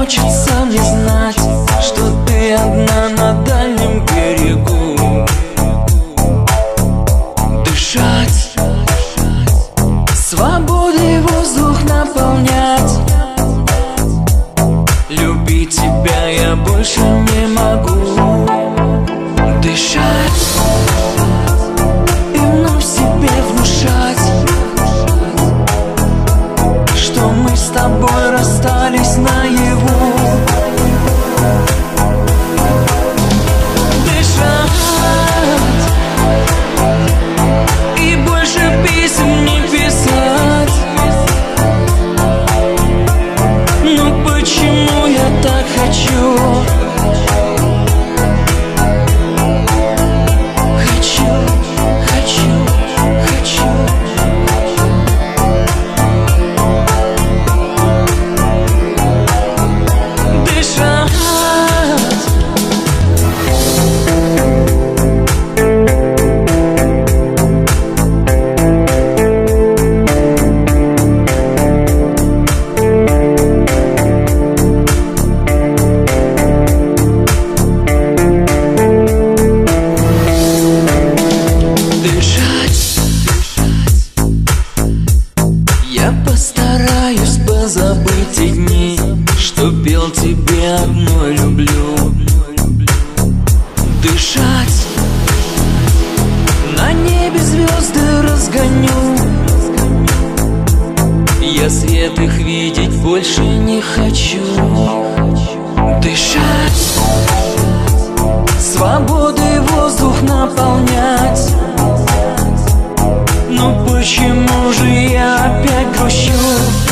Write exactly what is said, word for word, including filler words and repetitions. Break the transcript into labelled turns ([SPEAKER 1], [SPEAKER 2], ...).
[SPEAKER 1] хочется мне знать, что ты одна на дальнем берегу. Дышать свободой, воздух наполнять. Любить тебя я больше не могу. Дышать и вновь себе внушать, что мы с тобой расстались наяву. Дышать и больше писем не писать. Но почему я так хочу? Хочу, хочу, хочу. Дышать. Я постараюсь позабыть те дни, что пел тебе одной люблю. Дышать, на небе звезды разгоню. Я свет их видеть больше не хочу. Дышать, свободой воздух наполнять. Но почему же я опять грущу?